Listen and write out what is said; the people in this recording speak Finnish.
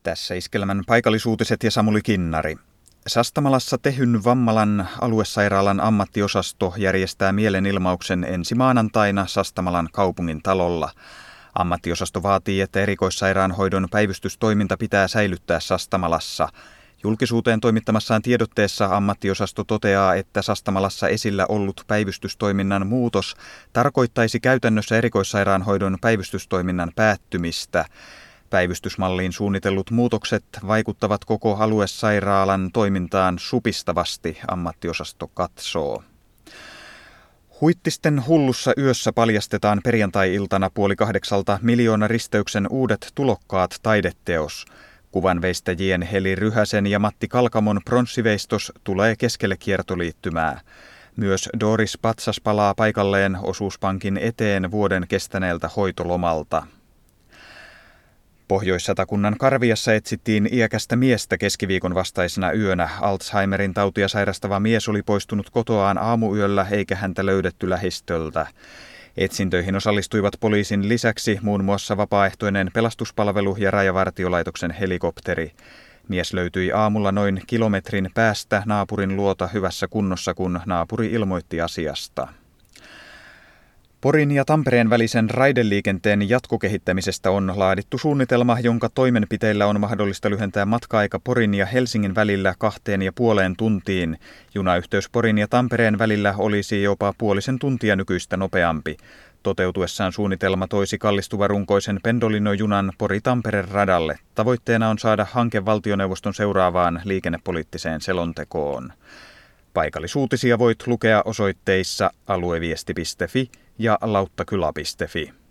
Tässä Iskelmän paikallisuutiset ja Samuli Kinnari. Sastamalassa Tehyn Vammalan aluesairaalan ammattiosasto järjestää mielenilmauksen ensi maanantaina Sastamalan kaupungin talolla. Ammattiosasto vaatii, että erikoissairaanhoidon päivystystoiminta pitää säilyttää Sastamalassa. Julkisuuteen toimittamassaan tiedotteessa ammattiosasto toteaa, että Sastamalassa esillä ollut päivystystoiminnan muutos tarkoittaisi käytännössä erikoissairaanhoidon päivystystoiminnan päättymistä. Päivystysmalliin suunnitellut muutokset vaikuttavat koko aluesairaalan toimintaan supistavasti, ammattiosasto katsoo. Huittisten hullussa yössä paljastetaan perjantai-iltana 7:30 Miljoonaristeyksen uudet tulokkaat taideteos. Kuvanveistäjien Heli Ryhäsen ja Matti Kalkamon pronssiveistos tulee keskelle kiertoliittymää. Myös Doris Patsas palaa paikalleen Osuuspankin eteen vuoden kestäneeltä hoitolomalta. Pohjois-Satakunnan Karviassa etsittiin iäkästä miestä keskiviikon vastaisena yönä. Alzheimerin tautia sairastava mies oli poistunut kotoaan aamuyöllä eikä häntä löydetty lähistöltä. Etsintöihin osallistuivat poliisin lisäksi muun muassa vapaaehtoinen pelastuspalvelu ja Rajavartiolaitoksen helikopteri. Mies löytyi aamulla noin kilometrin päästä naapurin luota hyvässä kunnossa, kun naapuri ilmoitti asiasta. Porin ja Tampereen välisen raideliikenteen jatkokehittämisestä on laadittu suunnitelma, jonka toimenpiteillä on mahdollista lyhentää matka-aika Porin ja Helsingin välillä 2,5 tuntiin. Junayhteys Porin ja Tampereen välillä olisi jopa puolisen tuntia nykyistä nopeampi. Toteutuessaan suunnitelma toisi kallistuvarunkoisen Pendolino-junan Pori-Tampere radalle. Tavoitteena on saada hanke valtioneuvoston seuraavaan liikennepoliittiseen selontekoon. Paikallisuutisia voit lukea osoitteissa alueviesti.fi ja lauttakylä.fi.